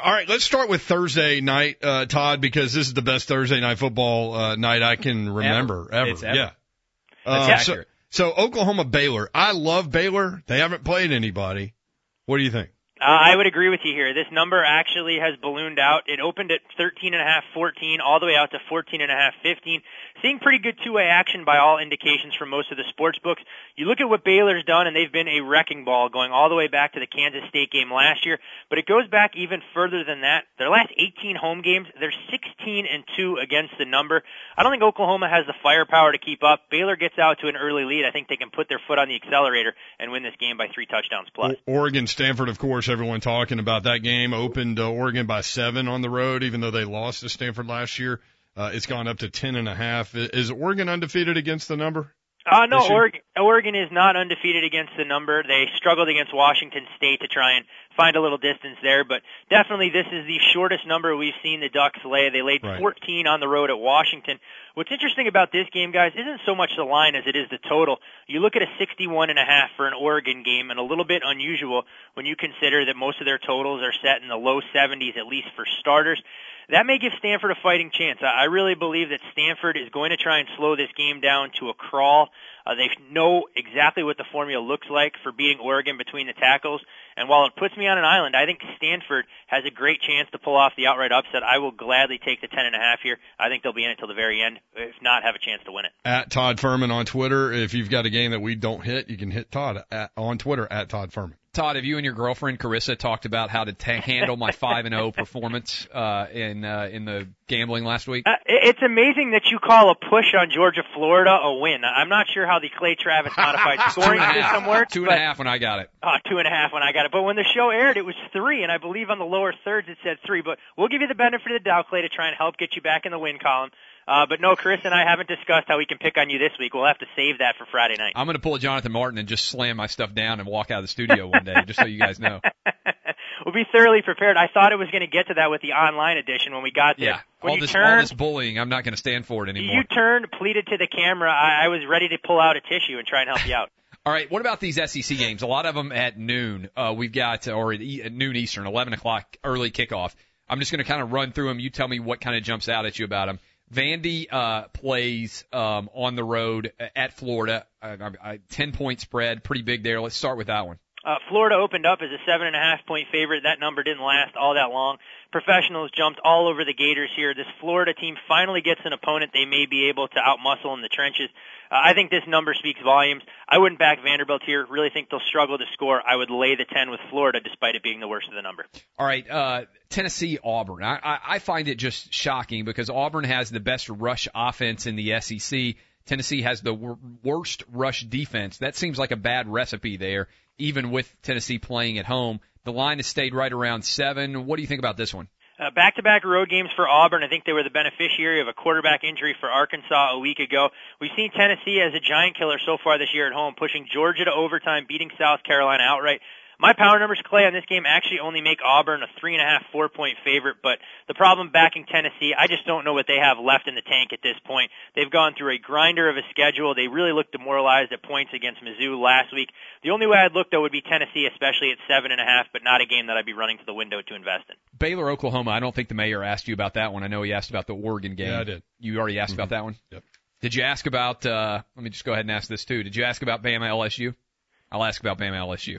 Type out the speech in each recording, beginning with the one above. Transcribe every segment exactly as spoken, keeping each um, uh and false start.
All right, let's start with Thursday night, uh, Todd, because this is the best Thursday night football uh, night I can remember ever. ever. It's ever. Yeah. That's Uh, accurate. so, so Oklahoma Baylor. I love Baylor. They haven't played anybody. What do you think? Uh, I would agree with you here. This number actually has ballooned out. It opened at thirteen and a half, fourteen, all the way out to fourteen and a half, fifteen. Seeing pretty good two-way action by all indications from most of the sports books. You look at what Baylor's done, and they've been a wrecking ball going all the way back to the Kansas State game last year. But it goes back even further than that. Their last eighteen home games, they're sixteen and two against the number. I don't think Oklahoma has the firepower to keep up. Baylor gets out to an early lead. I think they can put their foot on the accelerator and win this game by three touchdowns plus. Oregon, Stanford, of course, everyone talking about that game. Opened uh, Oregon by seven on the road, even though they lost to Stanford last year. Uh, it's gone up to ten and a half. Is Oregon undefeated against the number? Uh, no, Oregon, Oregon is not undefeated against the number. They struggled against Washington State to try and find a little distance there, but definitely this is the shortest number we've seen the Ducks lay. They laid Right. fourteen on the road at Washington. What's interesting about this game, guys, isn't so much the line as it is the total. You look at a sixty-one and a half for an Oregon game, and a little bit unusual when you consider that most of their totals are set in the low seventies, at least for starters. That may give Stanford a fighting chance. I really believe that Stanford is going to try and slow this game down to a crawl. Uh, they know exactly what the formula looks like for beating Oregon between the tackles. And while it puts me on an island, I think Stanford has a great chance to pull off the outright upset. I will gladly take the ten and a half here. I think they'll be in it till the very end, if not have a chance to win it. At Todd Furman on Twitter. If you've got a game that we don't hit, you can hit Todd at, on Twitter at Todd Furman. Todd, have you and your girlfriend Carissa talked about how to ta- handle my five and oh performance uh, in uh, in the gambling last week? Uh, it's amazing that you call a push on Georgia, Florida a win. I'm not sure how the Clay Travis modified scoring system works. Two and a half when I got it. Uh, two and a half when I got it. But when the show aired, it was three, and I believe on the lower thirds it said three. But we'll give you the benefit of the doubt, Clay, to try and help get you back in the win column. Uh, but no, Chris and I haven't discussed how we can pick on you this week. We'll have to save that for Friday night. I'm going to pull a Jonathan Martin and just slam my stuff down and walk out of the studio one day, just so you guys know. We'll be thoroughly prepared. I thought it was going to get to that with the online edition when we got there. Yeah, when all you this, turned, all this bullying, I'm not going to stand for it anymore. You turned, pleaded to the camera. I, I was ready to pull out a tissue and try and help you out. All right, what about these S E C games? A lot of them at noon. Uh, we've got, or at, e- at noon Eastern, eleven o'clock early kickoff. I'm just going to kind of run through them. You tell me what kind of jumps out at you about them. Vandy uh, plays um, on the road at Florida. Uh, uh, ten-point spread, pretty big there. Let's start with that one. Uh, Florida opened up as a seven and a half point favorite. That number didn't last all that long. Professionals jumped all over the Gators here. This Florida team finally gets an opponent they may be able to outmuscle in the trenches. Uh, I think this number speaks volumes. I wouldn't back Vanderbilt here. Really think they'll struggle to score. I would lay the ten with Florida, despite it being the worst of the number. All right, uh, Tennessee, Auburn. I, I, I find it just shocking because Auburn has the best rush offense in the S E C. Tennessee has the wor- worst rush defense. That seems like a bad recipe there, even with Tennessee playing at home. The line has stayed right around seven. What do you think about this one? Uh, back-to-back road games for Auburn. I think they were the beneficiary of a quarterback injury for Arkansas a week ago. We've seen Tennessee as a giant killer so far this year at home, pushing Georgia to overtime, beating South Carolina outright. My power numbers, Clay, on this game actually only make Auburn a three and a half, four point favorite, but the problem backing Tennessee, I just don't know what they have left in the tank at this point. They've gone through a grinder of a schedule. They really looked demoralized at points against Mizzou last week. The only way I'd look, though, would be Tennessee, especially at seven and a half, but not a game that I'd be running to the window to invest in. Baylor, Oklahoma. I don't think the mayor asked you about that one. I know he asked about the Oregon game. Yeah, I did. You already asked mm-hmm. about that one? Yep. Did you ask about, uh, let me just go ahead and ask this too. Did you ask about Bama L S U? I'll ask about Bama L S U.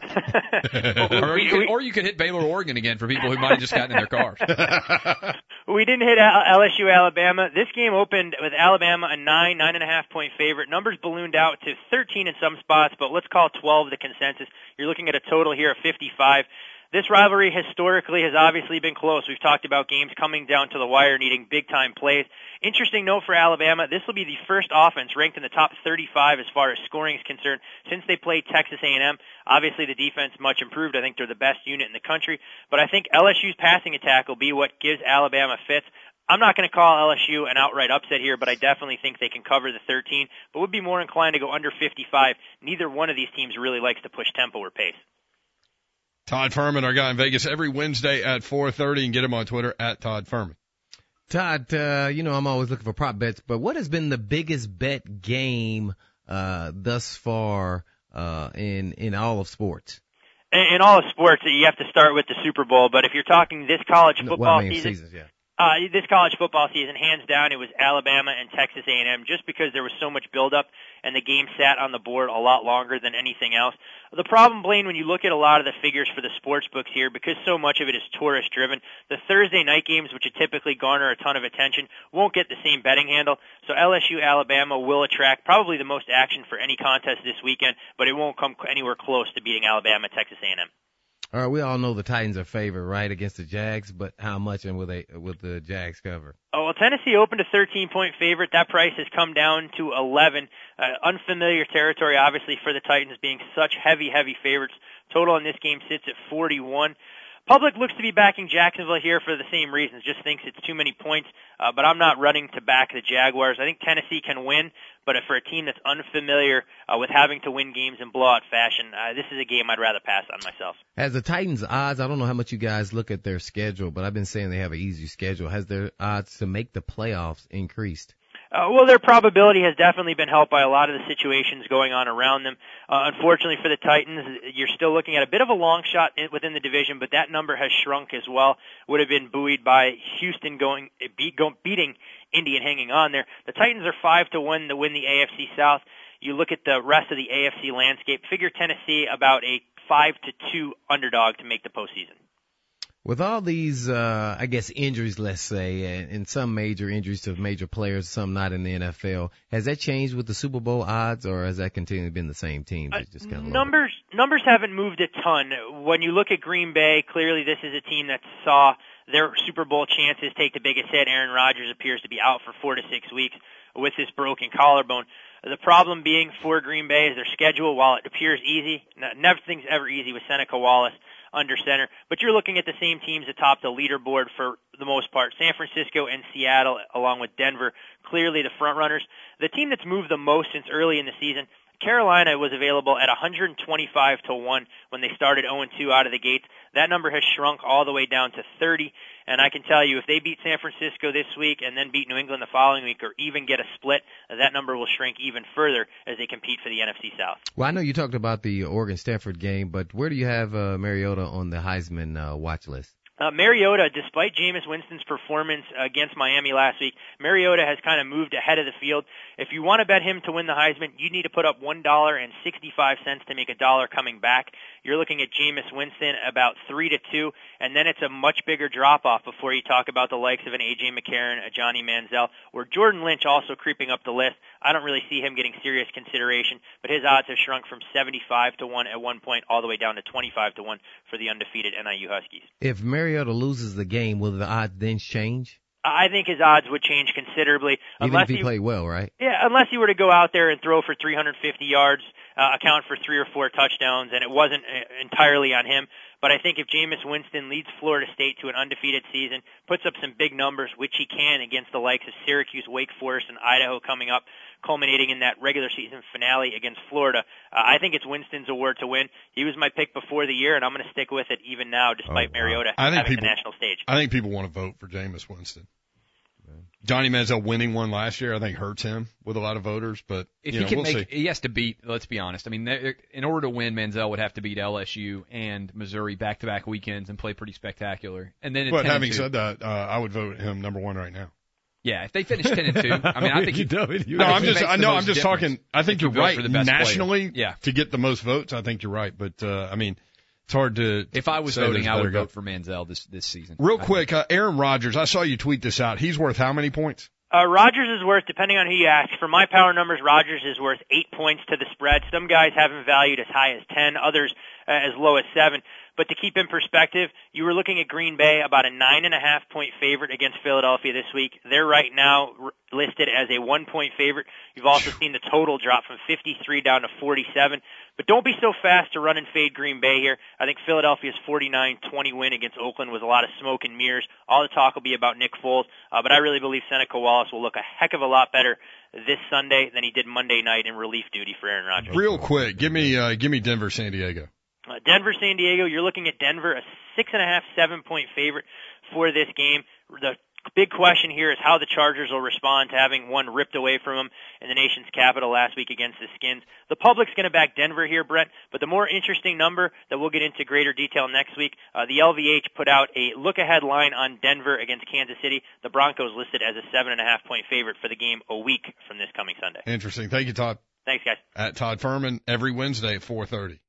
or, you could, or you could hit Baylor, Oregon again for people who might have just gotten in their cars. We didn't hit L S U, Alabama. This game opened with Alabama a nine, nine and a half point favorite. Numbers ballooned out to thirteen in some spots, but let's call twelve the consensus. You're looking at a total here of fifty-five. This rivalry historically has obviously been close. We've talked about games coming down to the wire, needing big-time plays. Interesting note for Alabama, this will be the first offense ranked in the top thirty-five as far as scoring is concerned since they played Texas A and M. Obviously, the defense much improved. I think they're the best unit in the country. But I think L S U's passing attack will be what gives Alabama fits. I'm not going to call L S U an outright upset here, but I definitely think they can cover the thirteen, but would be more inclined to go under fifty-five. Neither one of these teams really likes to push tempo or pace. Todd Furman, our guy in Vegas, every Wednesday at four thirty, and get him on Twitter at Todd Furman. Todd, uh, you know I'm always looking for prop bets, but what has been the biggest bet game uh, thus far uh, in in all of sports? in all of sports, you have to start with the Super Bowl. But if you're talking this college football well, I mean, season, seasons, yeah. uh, this college football season, hands down, it was Alabama and Texas A and M, just because there was so much buildup and the game sat on the board a lot longer than anything else. The problem, Blaine, when you look at a lot of the figures for the sports books here, because so much of it is tourist driven, the Thursday night games, which would typically garner a ton of attention, won't get the same betting handle. So L S U Alabama will attract probably the most action for any contest this weekend, but it won't come anywhere close to beating Alabama, Texas A and M. All right, we all know the Titans are favored, right, against the Jags, but how much and will they will the Jags cover? Oh, well, Tennessee opened a thirteen-point favorite. That price has come down to eleven. Uh, unfamiliar territory, obviously, for the Titans being such heavy, heavy favorites. Total in this game sits at forty-one. Public looks to be backing Jacksonville here for the same reasons, just thinks it's too many points, uh, but I'm not running to back the Jaguars. I think Tennessee can win, but if for a team that's unfamiliar uh, with having to win games in blowout fashion, uh, this is a game I'd rather pass on myself. Has the Titans odds, I don't know how much you guys look at their schedule, but I've been saying they have an easy schedule. Has their odds to make the playoffs increased? Uh, well, their probability has definitely been helped by a lot of the situations going on around them. Uh, unfortunately for the Titans, you're still looking at a bit of a long shot in, within the division, but that number has shrunk as well. Would have been buoyed by Houston going, beat, go, beating Indy and hanging on there. The Titans are five to one to win the A F C South. You look at the rest of the A F C landscape, figure Tennessee about a five to two underdog to make the postseason. With all these, uh, I guess, injuries, let's say, and, and some major injuries to major players, some not in the N F L, has that changed with the Super Bowl odds, or has that continually been the same team? Uh, just kind of numbers numbers haven't moved a ton. When you look at Green Bay, clearly this is a team that saw their Super Bowl chances take the biggest hit. Aaron Rodgers appears to be out for four to six weeks with this broken collarbone. The problem being for Green Bay is their schedule. While it appears easy, nothing's ever easy with Seneca Wallace under center, but you're looking at the same teams atop the leaderboard for the most part. San Francisco and Seattle, along with Denver, clearly the front runners. The team that's moved the most since early in the season, Carolina, was available at one twenty-five to one when they started oh and two out of the gates. That number has shrunk all the way down to thirty, and I can tell you if they beat San Francisco this week and then beat New England the following week or even get a split, that number will shrink even further as they compete for the N F C South. Well, I know you talked about the Oregon-Stanford game, but where do you have uh, Mariota on the Heisman uh, watch list? Uh, Mariota, despite Jameis Winston's performance against Miami last week, Mariota has kind of moved ahead of the field. If you want to bet him to win the Heisman, you need to put up one dollar and sixty-five cents to make a dollar coming back. You're looking at Jameis Winston about three to two, and then it's a much bigger drop-off before you talk about the likes of an A J McCarron, a Johnny Manziel, or Jordan Lynch also creeping up the list. I don't really see him getting serious consideration, but his odds have shrunk from seventy-five to one at one point all the way down to twenty-five to one for the undefeated N I U Huskies. If Mariota loses the game, will the odds then change? I think his odds would change considerably. Even unless if he, he played well, right? Yeah, unless he were to go out there and throw for three hundred fifty yards, uh, account for three or four touchdowns, and it wasn't uh, entirely on him. But I think if Jameis Winston leads Florida State to an undefeated season, puts up some big numbers, which he can against the likes of Syracuse, Wake Forest, and Idaho coming up, culminating in that regular season finale against Florida, uh, I think it's Winston's award to win. He was my pick before the year, and I'm going to stick with it even now, despite oh, wow. Mariota I think having people, the national stage. I think people want to vote for Jameis Winston. Johnny Manziel winning one last year, I think, hurts him with a lot of voters. But if you he know, can we'll make, see. he has to beat. Let's be honest. I mean, in order to win, Manziel would have to beat L S U and Missouri back-to-back weekends and play pretty spectacular. And then, But having said that, uh, I would vote him number one right now. Yeah, if they finish ten and two, I mean, I think you he, know it. You No, know I'm it. just, I know, I'm just talking. I think you're vote right. for the best Nationally, player. Yeah. to get the most votes, I think you're right. But uh, I mean, it's hard to. If I was say voting, there's I better would guy. vote for Manziel this this season. Real I quick, uh, Aaron Rodgers. I saw you tweet this out. He's worth how many points? Uh, Rodgers is worth, depending on who you ask, for my power numbers, Rodgers is worth eight points to the spread. Some guys have him valued as high as ten, others uh, as low as seven. But to keep in perspective, you were looking at Green Bay, about a nine and a half point favorite against Philadelphia this week. They're right now r- listed as a one point favorite. You've also seen the total drop from fifty-three down to forty-seven. But don't be so fast to run and fade Green Bay here. I think Philadelphia's forty-nine twenty win against Oakland was a lot of smoke and mirrors. All the talk will be about Nick Foles, uh, but I really believe Seneca Wallace will look a heck of a lot better this Sunday than he did Monday night in relief duty for Aaron Rodgers. Real quick, give me, uh, give me Denver, San Diego. Uh, Denver, San Diego, you're looking at Denver, a six and a half, seven point favorite for this game. The big question here is how the Chargers will respond to having one ripped away from them in the nation's capital last week against the Skins. The public's going to back Denver here, Brett, but the more interesting number that we'll get into greater detail next week, uh, the L V H put out a look-ahead line on Denver against Kansas City. The Broncos listed as a seven and a half point favorite for the game a week from this coming Sunday. Interesting. Thank you, Todd. Thanks, guys. At Todd Furman every Wednesday at four thirty.